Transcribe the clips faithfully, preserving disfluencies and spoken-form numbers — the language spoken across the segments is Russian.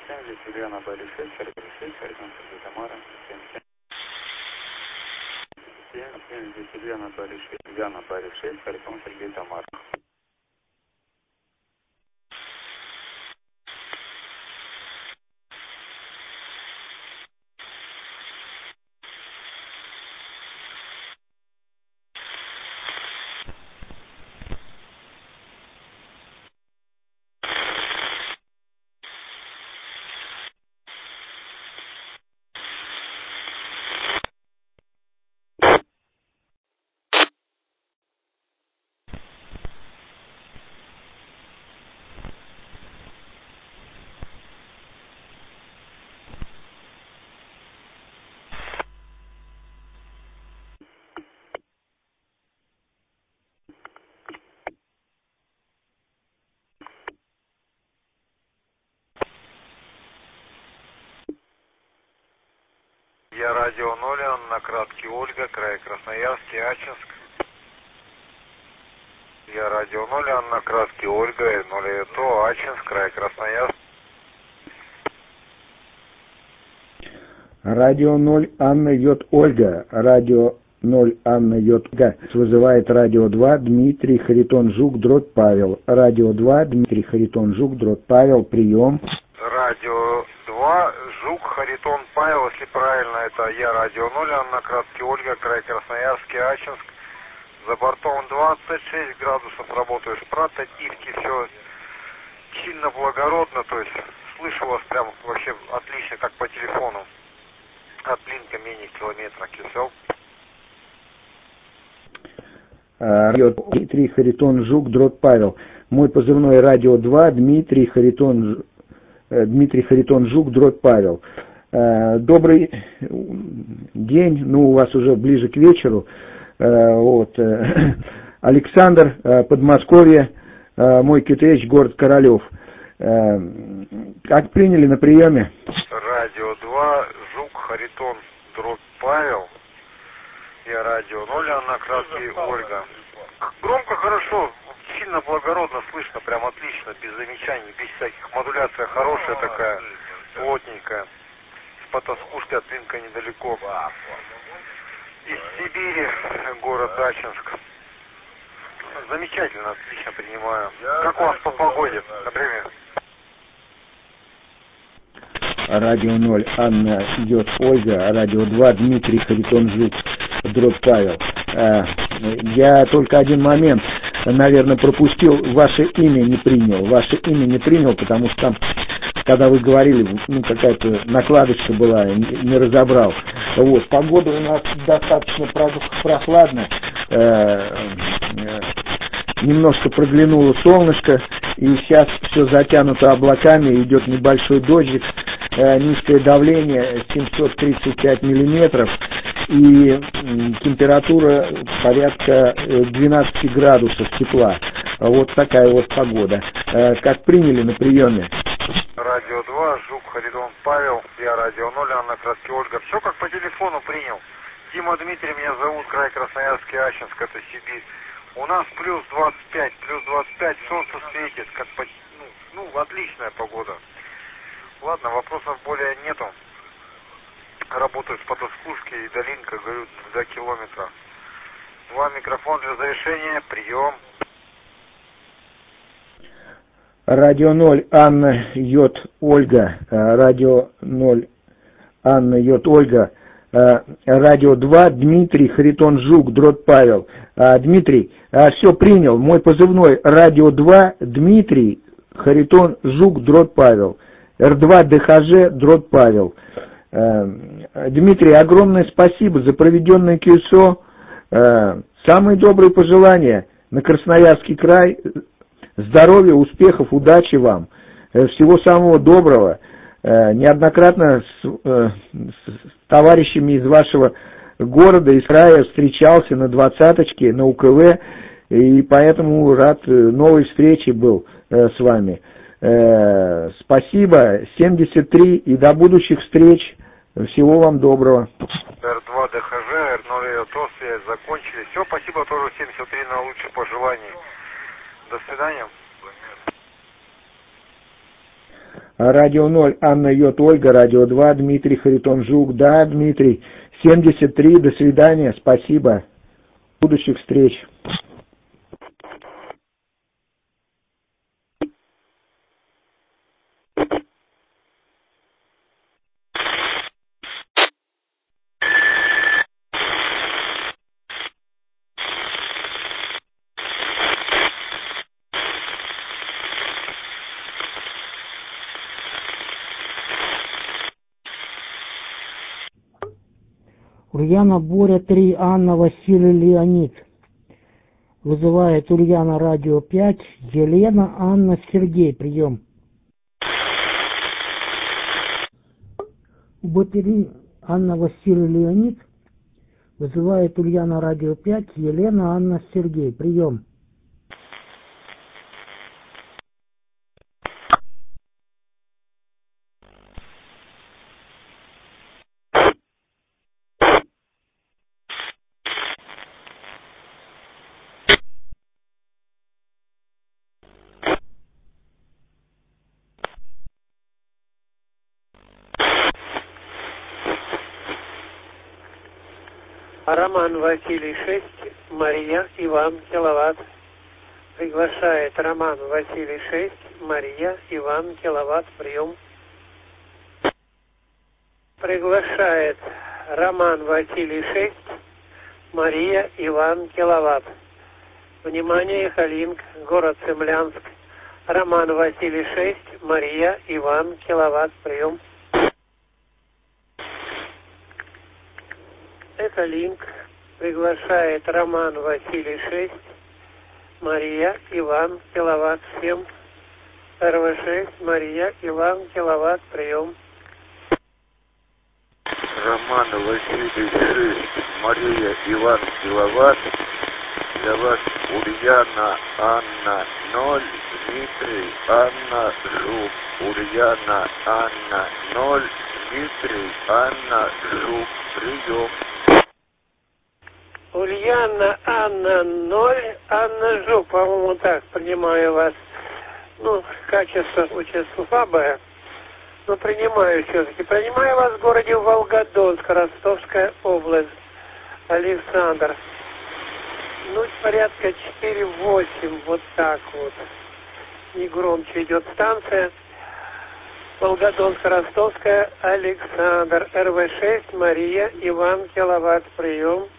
семь, здесь Ульяна Бали шесть, Харьков шесть, Харьков Сергей Тамара, семь семь, семь, здесь Ульяна Бали шесть, Ульяна Бали шесть, Харьков Сергей Тамара. Я радио ноль, на кратке Ольга, край Красноярский, Ачинск. Я радио ноль, на кратке Ольга, ноль то, Ачинск, край Красноярск. Радио ноль, Анна Йод Ольга. Радио ноль, Анна Йод Ольга. Вызывает радио два, Дмитрий Харитон Жук, дробь Павел. Радио два, Дмитрий Харитон Жук, дробь Павел, прием. Радио два, Жук, Харитон Павел, если правильно, это я радио ноль, на кратке Ольга, край Красноярский, Ачинск. За бортом двадцать шесть градусов работаешь, прототипки, все сильно благородно, то есть слышу вас прям вообще отлично, как по телефону. От Линка менее километра, Кисел. Радио Дмитрий Харитон Жук, дробь Павел. Мой позывной радио два, Дмитрий Харитон, Дмитрий Харитон Жук, дробь Павел. Добрый день, ну у вас уже ближе к вечеру. Вот. Александр, Подмосковье, мой КТХ, город Королев. Как приняли на приеме? Радио два, Жук, Харитон, дробь Павел. Я радио ноль, на кратке Ольга. Громко, хорошо, сильно благородно слышно, прям отлично, без замечаний, без всяких. Модуляция хорошая такая, плотненькая. С потаскушкой от Линка недалеко. Из Сибири, город Ачинск. Замечательно, отлично принимаю. Как у вас по погоде, например? Радио ноль, Анна идет Ольга, радио два, Дмитрий Харитон Жук, дробь Павел. Я только один момент, наверное, пропустил, ваше имя не принял. Ваше имя не принял, потому что там, когда вы говорили, ну, какая-то накладочка была, не, не разобрал. Вот, погода у нас достаточно прохладная. Немножко проглянуло солнышко, и сейчас все затянуто облаками, идет небольшой дождик, э, низкое давление семьсот тридцать пять миллиметров, и температура порядка двенадцать градусов тепла. Вот такая вот погода. Э, как приняли на приеме? Радио два, Жук, Харитон Павел, я радио ноль, Анна Краски Ольга. Все как по телефону принял. Дима Дмитрий меня зовут, край Красноярский, Ачинск, это Сибирь. У нас плюс двадцать пять, плюс двадцать пять, солнце светит, как по, ну, ну, отличная погода. Ладно, вопросов более нету. Работаю с потаскушки и до Линка, говорю, до километра. Два микрофон для завершения, прием. Радио ноль, Анна Йод Ольга, радио ноль, Анна Йод Ольга. Радио два, Дмитрий Харитон Жук, дробь Павел. Дмитрий, все принял. Мой позывной радио два, Дмитрий Харитон Жук, дробь Павел. эр два дэ ха жэ, дробь Павел. Дмитрий, огромное спасибо за проведенное КСО. Самые добрые пожелания на Красноярский край. Здоровья, успехов, удачи вам. Всего самого доброго. Неоднократно с, с товарищами из вашего города, из края встречался на двадцаточке, на у ка вэ, и поэтому рад новой встрече был с вами. Спасибо, семьдесят три, и до будущих встреч. Всего вам доброго. эр два дэ ха жэ, эр ноль то, связь закончили. Все, спасибо тоже семьдесят три на лучшие пожелания. До свидания. Радио ноль, Анна Йот Ольга, Радио два, Дмитрий Харитон Жук. Да, Дмитрий, семьдесят три, до свидания, спасибо. До будущих встреч. Ульяна Боря три, Анна Василий Леонид. Вызывает Ульяна Радио пять, Елена Анна Сергей. Прием. Б три, Анна Василий Леонид. Вызывает Ульяна Радио пять, Елена Анна Сергей. Прием. Роман Василий шесть, Мария Иван Киловатт. Приглашает Роман Василий шесть, Мария Иван Киловатт. Прием. Приглашает Роман Василий шесть, Мария Иван Киловатт. Внимание, Халинг, город Цимлянск. Роман Василий шесть, Мария Иван Киловатт. Прием. Эколинк приглашает Роман Василий шесть, Мария Иван Киловатт. Всем эр вэ шесть, Мария Иван Киловатт. Прием. Роман Василий шесть, Мария Иван Киловатт. Для вас Ульяна Анна ноль, Дмитрий Анна Жук. Ульяна Анна ноль, Дмитрий Анна Жук. Прием. Ульяна Анна ноль, Анна Жук, по-моему, так, принимаю вас. Ну, качество очень слабое, но принимаю все-таки. Принимаю вас в городе Волгодонск, Ростовская область. Александр. Ну, порядка четыре восемь, вот так вот. Не громче идет станция. Волгодонск, Ростовская, Александр. эр вэ шесть, Мария Иван Киловатт. Прием.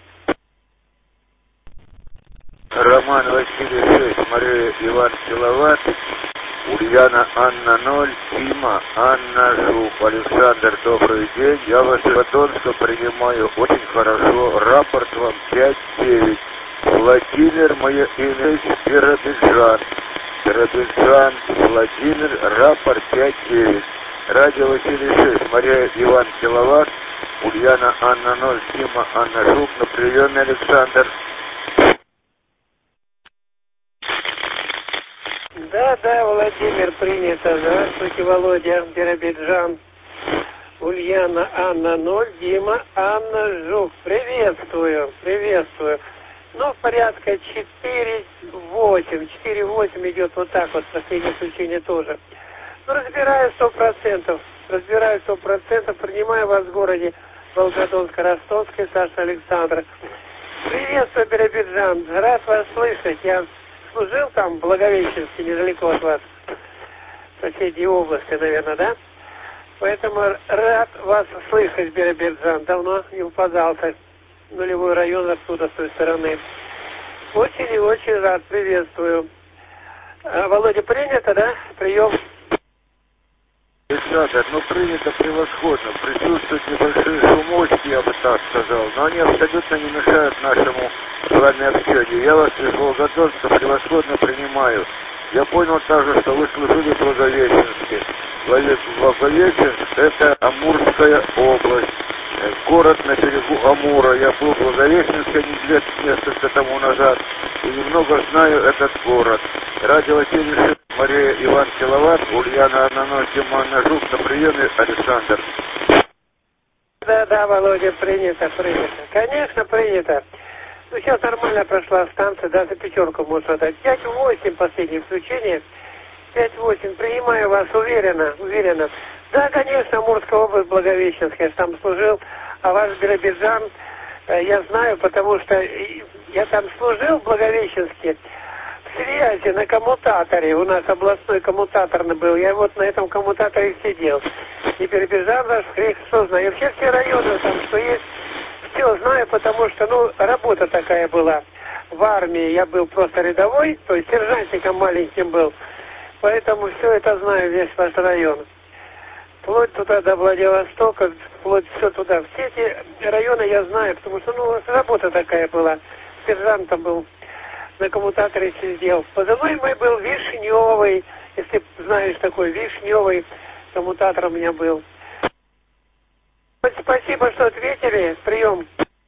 Роман Василий шесть, Мария Иван Киловатт. Ульяна Анна ноль, Дима Анна Жук. Александр, добрый день. Я вас из Волгодонска принимаю очень хорошо. Рапорт вам пять девять. Владимир, мое имя Биробиджан. Биробиджан, Владимир, рапорт пять девять. Радио Василий шесть, Мария Иван Киловатт. Ульяна Анна ноль, Дима Анна Жук. На приеме, Александр. Да, да, Владимир, принято. Здравствуйте, Володя, Биробиджан. Ульяна Анна ноль, Дима Анна Жук. Приветствую, приветствую. Ну, порядка четыре восемь. четыре восемь идет вот так вот, последнее включение тоже. Ну, разбираю сто процентов. Разбираю сто процентов. Принимаю вас в городе Волгодонск-Ростовской, Саша Александр. Приветствую, Биробиджан. Рад вас слышать. Я служил там в Благовещенске, недалеко от вас. В соседней области, наверное, да? Поэтому рад вас слышать, Биробиджан. Давно не упадался. Нулевой район оттуда, с той стороны. Очень и очень рад. Приветствую. А, Володя, принято, да? Прием. Александр, ну принято превосходно. Присутствуют небольшие шумочки, я бы так сказал, но они абсолютно не мешают нашему с вами общению. Я вас из Волгодонска превосходно принимаю. Я понял также, что вы служили в Благовещенске. Благовещенск — это Амурская область. Город на берегу Амура. Я был в Благовещенске лет несколько тому назад и немного знаю этот город. Радио Василий шесть, Мария Иван Киловатт, Ульяна Анна ноль, Дима Анна Жук. На приеме, Александр. Да, да, Володя, принято, принято. Конечно, принято. Ну, сейчас нормально прошла станция, даже пятерку можно дать. пять восемь последнее включение. пять восемь, принимаю вас уверенно, уверенно. Да, конечно, Амурская область, Благовещенск, я там служил, а ваш Биробиджан, э, я знаю, потому что я там служил в Благовещенске, в связи на коммутаторе, у нас областной коммутатор был, я вот на этом коммутаторе сидел. И Биробиджан ваш, Христос знаю, и вообще все районы там, что есть, все знаю, потому что, ну, работа такая была. В армии я был просто рядовой, то есть сержантиком маленьким был. Поэтому все это знаю, весь ваш район. Вплоть туда до Владивостока, вплоть все туда. Все эти районы я знаю, потому что, ну, работа такая была. Сержантом был, на коммутаторе сидел. Позывной мой был Вишневый, если знаешь такой, Вишневый коммутатор у меня был. Спасибо, что ответили. Прием.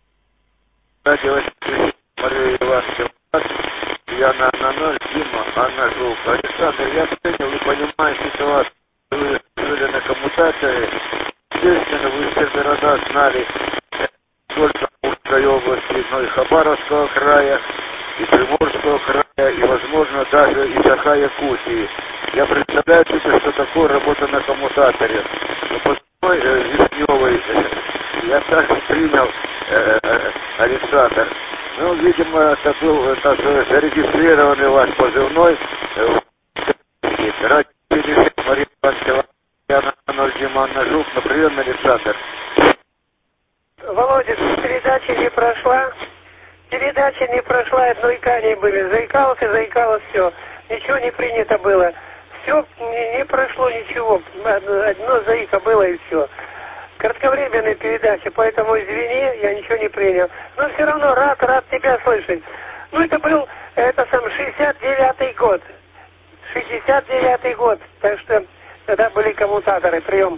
Мария Ивановна, я на, на ноль, Дима, Анна Жук. Александр, я понял и понимаю ситуацию. Вы жили на коммутаторе. Естественно, вы все города знали только Амурской области, но и Хабаровского края, и Приморского края, и, возможно, даже и Саха-Якутии. Я представляю себе, что такое работа на коммутаторе. Но по э, Вишневой э, я так принял, э, э, Александр. Ну, видимо, это был это, зарегистрированный ваш позывной. Ради Мария Ивановна, ноль Диманна Жук, на прием, Александр. Володя, передача не прошла. Передача не прошла, одной кани были. Заикался, заикалось все. Ничего не принято было. Все, не, не прошло ничего. Одно, одно заика было и все. Кратковременная передача, поэтому извини, я ничего не принял. Но все равно рад, рад тебя слышать. Ну, это был, это сам шестьдесят девятый год. шестьдесят девятый год. Так что тогда были коммутаторы. Прием.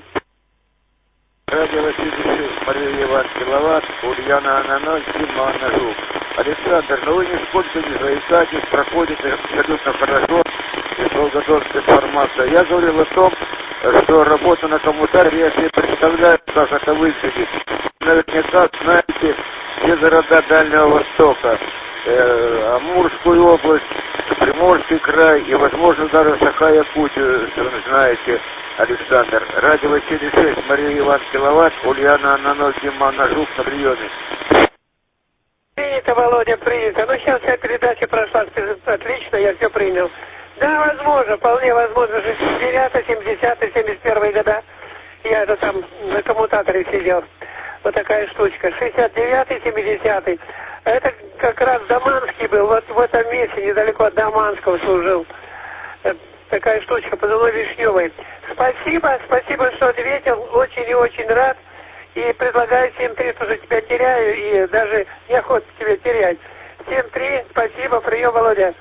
Радио Василий, Мария Ивановна Киловатт, Ульяна Анна ноль, Дима Анна Жук. Александр, ну вы нисколько не заикаетесь, проходите абсолютно хорошо, и долгодонская информация. Я говорил о том, что работа на коммутаторе, я себе представляю, как это выглядит. Наверняка знаете все города Дальнего Востока, э, Амурскую область, Приморский край и, возможно, даже Саха-Якутию, знаете, Александр. Радио Василий шесть, Мария Ивановна Киловатт, Ульяна Анна ноль, Дима Анна Жук, на приеме. Принято, Володя, принято. Ну, сейчас вся передача прошла отлично, я все принял. Да, возможно, вполне возможно, шестьдесят девятый, семидесятый, семьдесят первый года. Я это там на коммутаторе сидел. Вот такая штучка. шестьдесят девятый, семидесятый. Это как раз Даманский был, вот в этом месте, недалеко от Даманского служил. Такая штучка, позывной Вишневой. Спасибо, спасибо, что ответил. Очень и очень рад. И предлагаю семь три, тоже тебя теряю, и даже неохота тебя терять. семь три, спасибо, прием, Володя.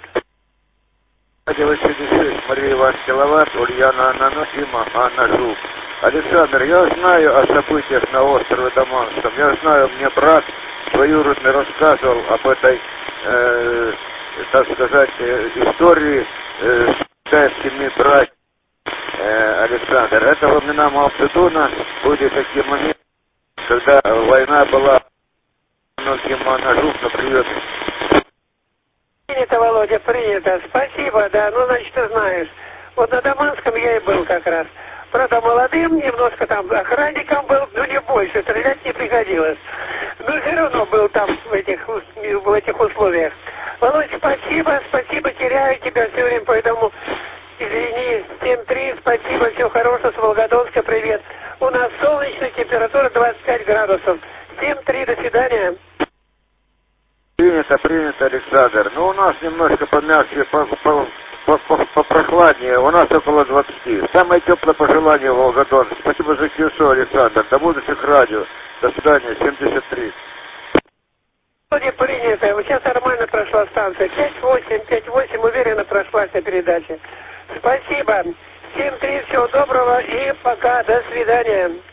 Радио Василий шесть, Мария Ивановна Киловатт, Ульяна Анна, Дима Анна Жук. Александр, я знаю о событиях на острове Даманском. Я знаю, мне брат двоюродный рассказывал об этой, э, так сказать, э, истории э, с китайскими братьями. Э, Александр, это во времена Мао Цзэдуна были такие моменты, когда война была, Дима Анна Жук, на приеме. Принято, Володя, принято. Спасибо, да, ну, значит, ты знаешь. Вот на Даманском я и был как раз. Правда, молодым, немножко там охранником был, но не больше, стрелять не приходилось. Но все равно был там в этих, в этих условиях. Володь, спасибо, спасибо, теряю тебя все время, поэтому извини. семь три, спасибо, всего хорошего, с Волгодонска, привет. У нас солнечная температура двадцать пять градусов. семь три, до свидания. Принято, принято, Александр. Ну, у нас немножко помягче, попрохладнее. У нас около двадцати. Самое теплое пожелание, Волгодон. Спасибо за кюшо, Александр. До будущих радио. До свидания. семьдесят три. Сегодня принято. Вот сейчас нормально прошла станция. пять восемь, пять восемь, уверенно прошла вся передача. Спасибо. семь три, всего доброго и пока. До свидания.